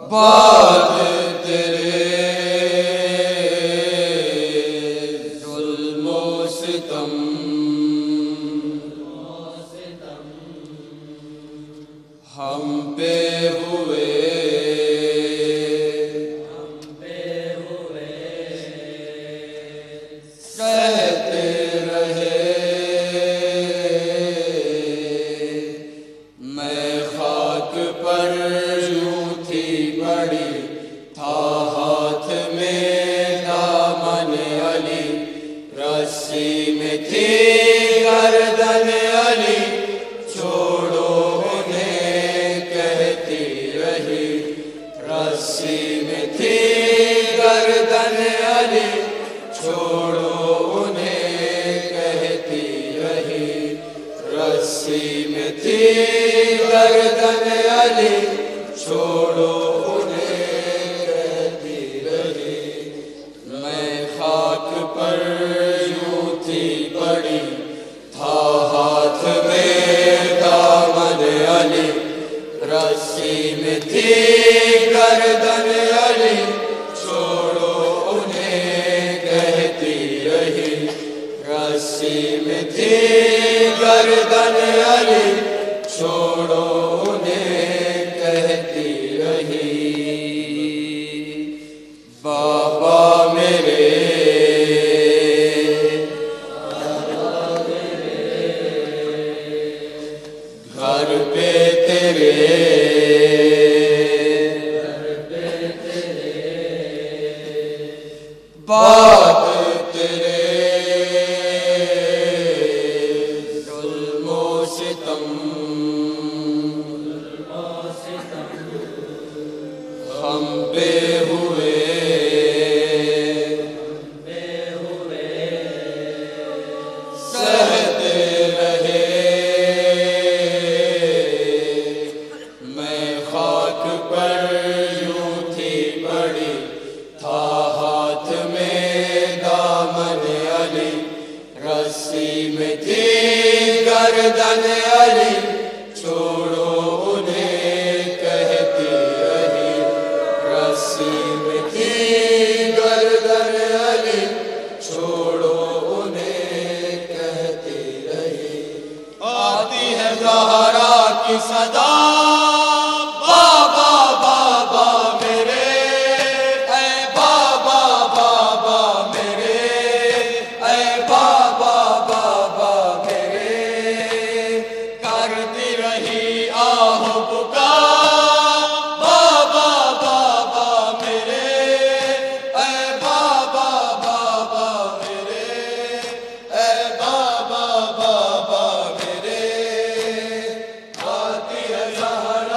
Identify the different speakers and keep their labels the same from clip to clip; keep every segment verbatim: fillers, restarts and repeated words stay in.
Speaker 1: بعد تیرے ظلم و ستم ہم پہ ہوئے سہتے رہے میں خاک پر یوں تھی پڑی تھا ہاتھ میں دامن علی رسی میں تھی گردن علی چھوڑو انہیں کہتی رہی رسی میں تھی گردن علی چھوڑو رسی میں تھی گردن علی چھوڑو انہیں کہتی رہی میں خاک پر یوں تھی پڑی تھا ہاتھ میں دامن علی رسی میں تھی گردن علی چھوڑو انہیں کہتی رہی رسی میں تھی گردن علی چھوڑو انہیں کہتی رہی بابا میرے گھر پہ تیرے بعد تیرے ہم پہ ہوئے سہتے رہے میں خاک پر یوں تھی پڑی تھا ہاتھ میں دامن علی رسی میں تھی گردن علی چھوڑو انہیں کہتی رہی رسی میں تھی گردن علی چھوڑو انہیں کہتی رہی آتی ہے زہرا کی صدا بابا بابا میرے اے بابا بابا میرے اے بابا بابا میرے کرتی رہی آہ پکار بابا بابا میرے اے بابا بابا میرے اے بابا بابا میرے آتی ہے زہرا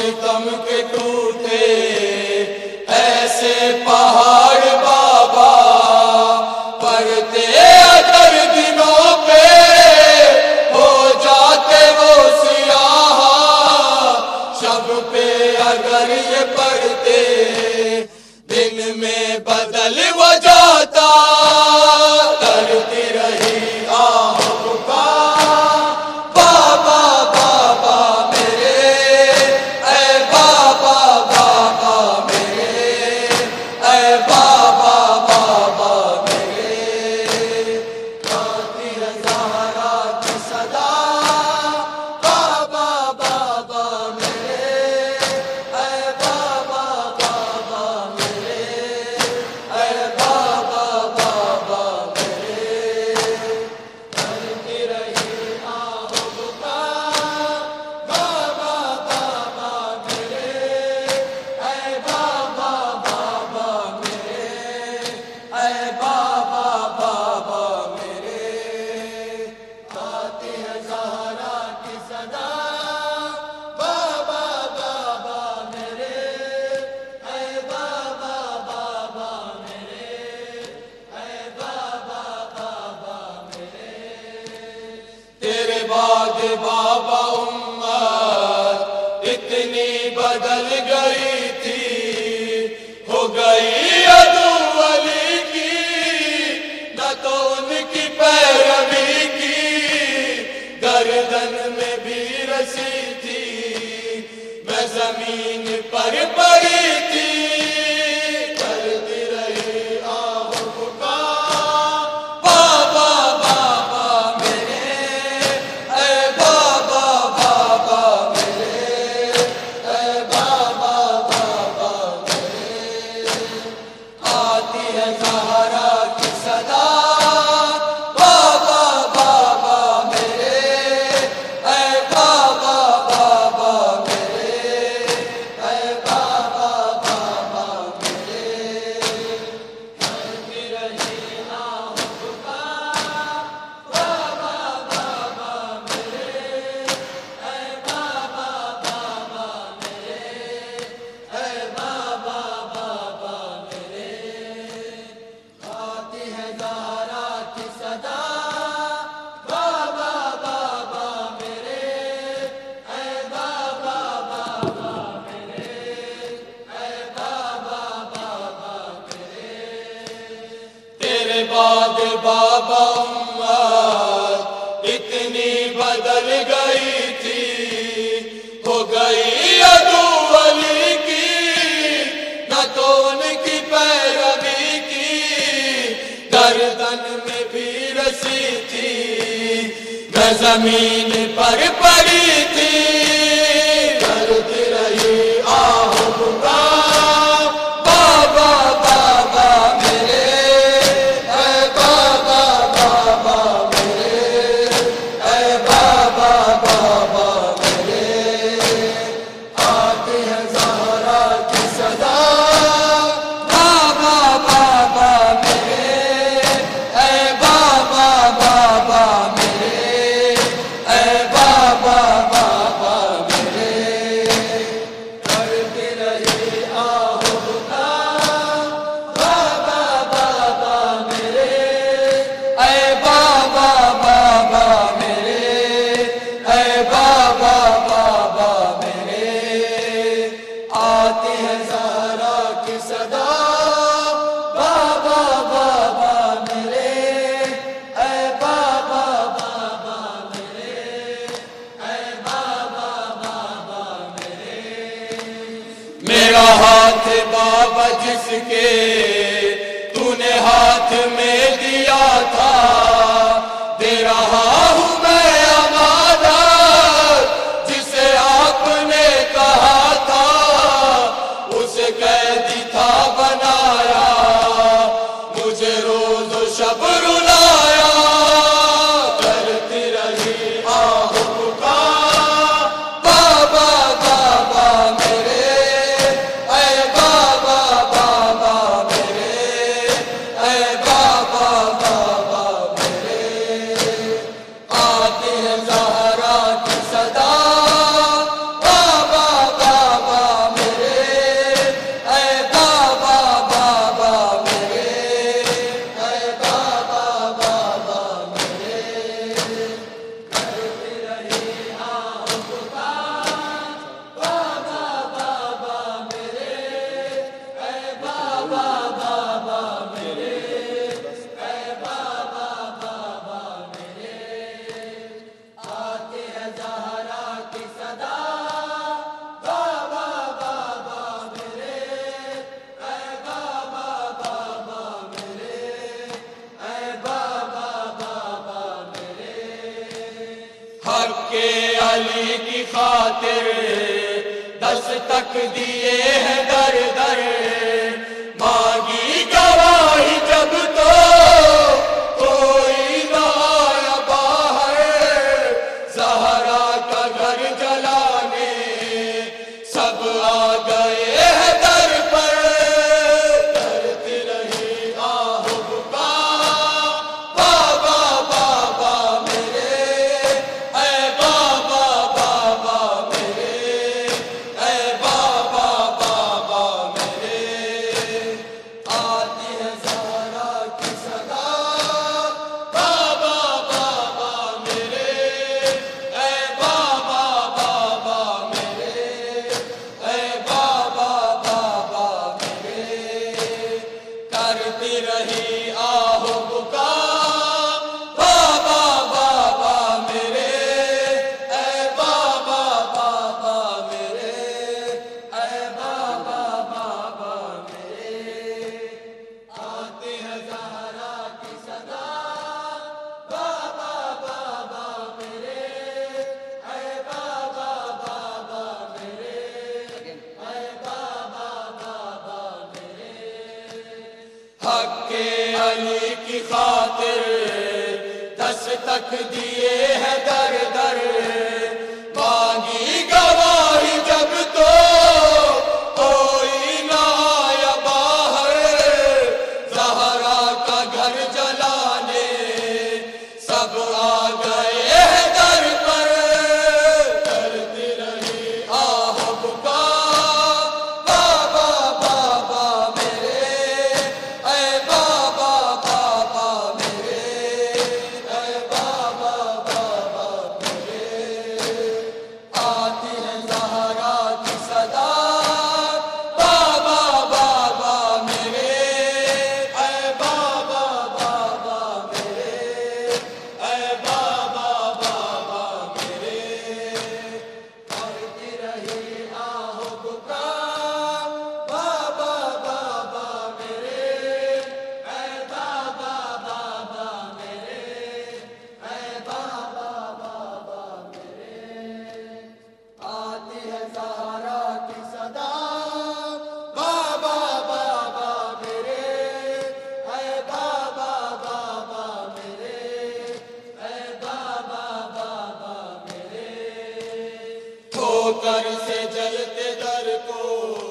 Speaker 1: ستم کے ٹوٹے ایسے پہاڑ بابا پڑتے اگر دنوں پہ ہو جاتے وہ سیاہ شب پہ اگر یہ پڑھتے دن میں بدل وہ جاتا کرتی رہی آہ پکار بابا بابا میرے اے بابا بابا میرے اے بابا بابا میرے گاتی ہے زہرا کی صدا بابا بابا میرے اے بابا بابا میرے اے بابا بابا میرے کرتی رہی آہ پکار بابا بابا میرے اے بابا بابا میرے اے بابا بابا میرے آتی ہے زہرا کی صدا بابا بابا میرے اے بابا بابا میرے اے بابا بابا میرے تیرے بعد بابا امت اتنی بدل گئی تھی ہو گئی عدو علی کی نہ تو ان کی پیروی کی گردن میں بھی رسی تھی میں زمین پر پڑی تھی کرتی رہی آہ پکار بابا بابا میرے اے بابا بابا میرے اے بابا بابا میرے آتی ہے زہرا کی صدا بابا بابا میرے اے بابا بابا میرے اے بابا بابا میرے کرتی رہی آہ پکار بابا بابا میرے اے بابا بابا میرے اے بابا بابا میرے آتی ہے زہرا کی صدا بابا بابا میرے اے بابا بابا میرے اے بابا بابا میرے تیرے بعد بابا امت اتنی بدل گئی تھی ہو گئی عدو علی کی نہ تو ان کی پیروی کی گردن میں بھی رسی تھی میں زمین پر پڑی تھی کرتی رہی آہ پکار بابا بابا میرے اے بابا بابا میرے اے بابا بابا میرے آتی ہے زہرا کی صدا بابا بابا میرے اے بابا بابا میرے اے بابا بابا میرے کرتی رہی آہ پکار بابا بابا میرے اے بابا بابا میرے اے بابا بابا میرے آتی ہے زہرا کی صدا بابا بابا میرے اے بابا بابا میرے اے بابا بابا میرے میرا ہاتھ بابا جس کے تو نے ہاتھ میں دیا تھا دے رہا ہوں میں امانت جسے آپ نے کہا تھا اسے قیدی تھا بنایا مجھے روز و شب رلایا کرتی رہی آہ پکار بابا بابا میرے اے بابا بابا میرے اے بابا بابا میرے علی کی خاطر دستک دیے ہیں در در، مانگی گواہی جب تو کوئی نہ آیا باہر، زہرا کا گھر جلانے سب آ گئے ہیں در پر، کرتی رہی آہ بکا بابا بابا میرے، اے بابا بابا میرے، اے بابا بابا میرے، آتی ہے زہرا کی صدا بابا بابا میرے، اے بابا بابا میرے، اے بابا بابا میرے، کرتی رہی آہ بکا بابا بابا میرے، اے بابا بابا میرے، اے بابا بابا میرے، آتی ہے زہرا کی صدا بابا بابا میرے، اے بابا بابا میرے، اے بابا بابا میرے، حق علی کی خاطر دستک دیے ہیں در در، مانگی گواہی جب تو کوئی نہ آیا باہر، زہرا کا گھر جلانے سب آ گئے ہیں در پر، کرتی رہی آہ بکا بابا بابا میرے، اے بابا بابا میرے، اے بابا بابا میرے، آتی ہے زہرا کی صدا بابا بابا میرے، اے بابا بابا میرے، اے بابا بابا میرے، کرتی رہی آہ بکا بابا بابا میرے، اے بابا بابا میرے، اے بابا بابا میرے، آتی ہے زہرا کی صدا بابا بابا میرے، اے بابا بابا میرے، اے بابا بابا میرے، ٹھوکر سے جلتے در کو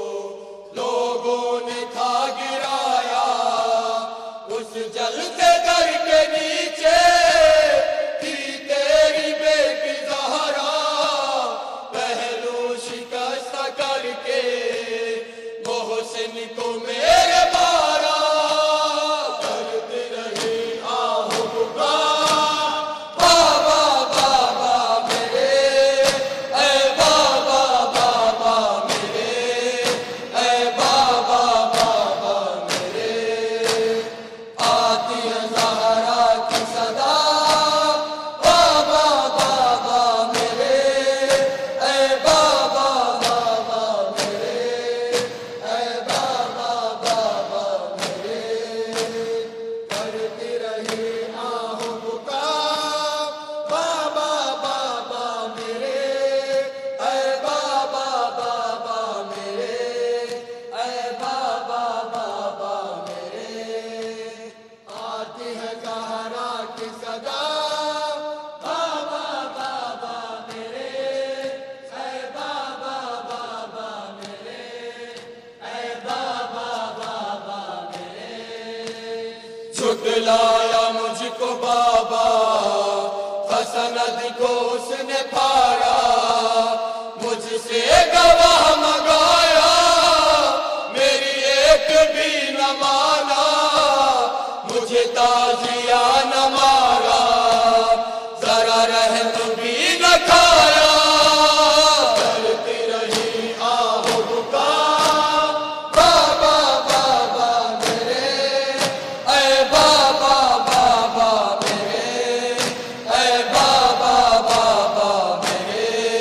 Speaker 1: لوگوں نے کھا گرایا، اس جلتے در کے نیچے تھی تیری بیٹی زہرا، پہلو شکست کر کے محسن کو میرے مارا، کرتی رہی آہ بکا بابا بابا میرے، اے بابا بابا میرے، اے بابا بابا میرے، آتی ہے زہرا کی صدا بابا بابا میرے، اے بابا بابا میرے، اے بابا بابا میرے، کرتی رہی آہ بکا بابا بابا میرے، اے بابا بابا میرے، اے بابا بابا میرے، آتی ہے زہرا کی صدا بابا بابا میرے، اے بابا بابا میرے، اے بابا بابا میرے، جھٹلایا مجھ کو بابا حسند کو اس نے پھاڑا، مجھ سے گواہ منگایا میری ایک بھی نہ مانا، مجھے تعزیہ نہ مارا، ذرا رحم بھی نہ کھایا، کرتی رہی آہ بکا بابا بابا میرے، اے بابا بابا میرے، اے بابا بابا میرے،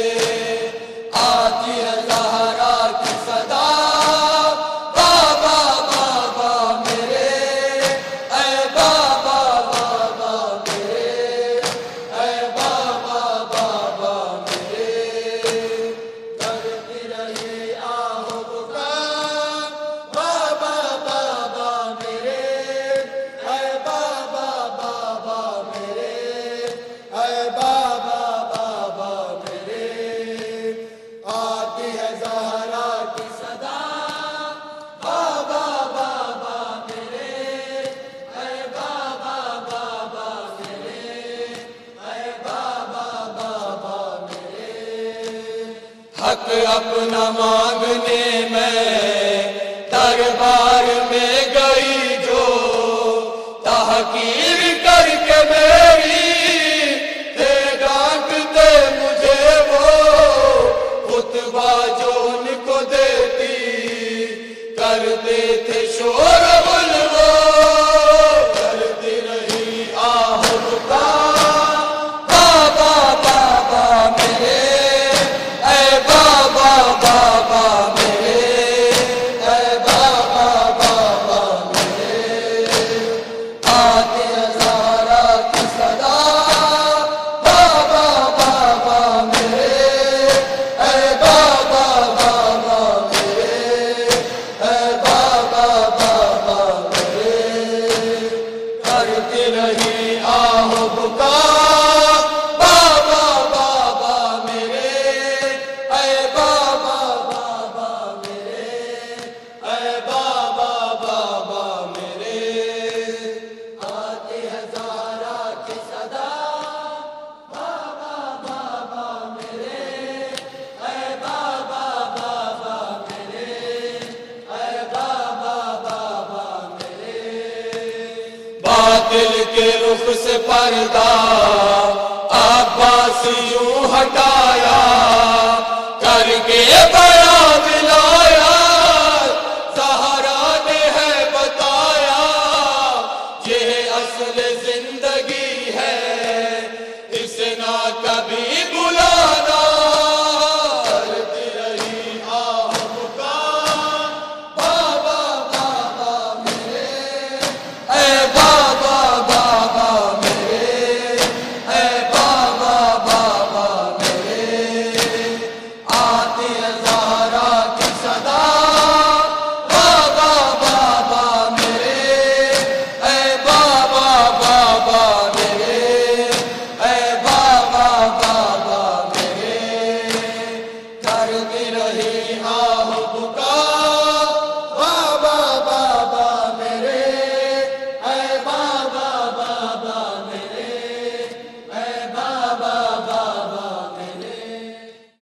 Speaker 1: حق اپنا مانگنے میں دربار میں گئی جو تحقیر کر کے میری تھے ڈانٹتے مجھے وہ خطبہ جو ان کو دیتی کرتے تھے شور غلو کرتی رہی آہ پکار بابا بابا میرے اے بابا بابا میرے اے بابا بابا میرے آتے ہزارہ کی صدا بابا بابا میرے اے بابا بابا میرے اے بابا بابا میرے کرتی رہی آہ پکار بابا بابا میرے اے بابا بابا میرے اے بابا بابا میرے آتے ہزارہ کی صدا بابا بابا میرے اے بابا بابا میرے اے بابا بابا میرے باطل کے رخ سے پردہ عباس یوں ہٹایا کر کے